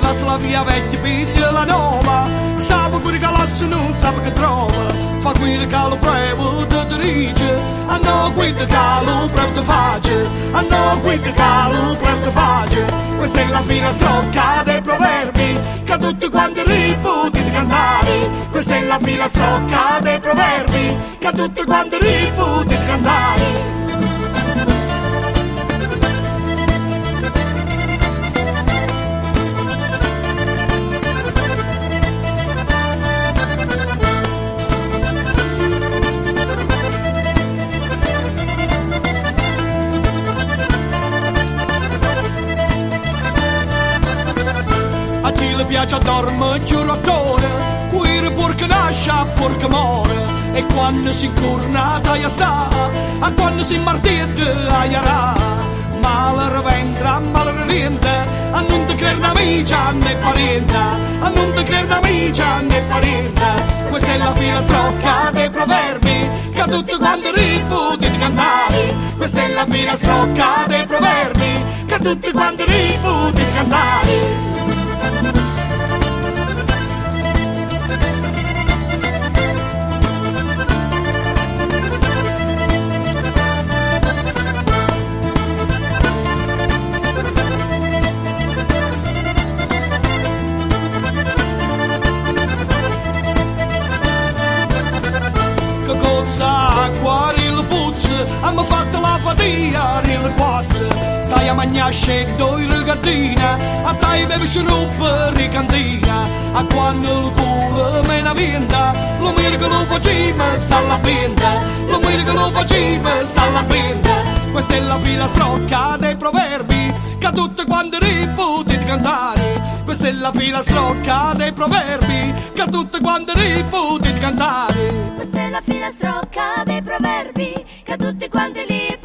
passa la via vecchia, piglia la nuova, sa quelli che lascia non sa che trova, fa quelli che lo prego te dirige, a no quelli che lo prego te face, a no quelli che lo prego te face. Questa è la filastrocca dei proverbi che tutti quanti riputi di cantare. Questa è la filastrocca dei proverbi che tutti quanti riputi di cantare. A chi le piace a dormire più l'attore, quire purché nasce, purché muore, e quando si incurnata ya sta, a quando si martite a iarà, male vendrà, male riente, a non te credere amica né parente, a non te credere amica né parente. Questa è la filastrocca dei proverbi che tutti quanti riputi di cantare. Questa è la filastrocca dei proverbi che tutti quanti riputi di cantare. Acqua, il puzzo, hanno fatto la fatica, il quazzo, dai a mangiare scetto in regattina, a dai bevi sciroppo in cantina, a quando il culo me ne vinta, lo miro che lo facciamo sta alla pinta, lo miro che lo facciamo sta alla pinta. Questa è la filastrocca dei proverbi che tutti quanti riputi di cantare. Questa è la filastrocca dei proverbi che tutti quanti riputi di cantare. Questa è la filastrocca dei proverbi che tutti quanti li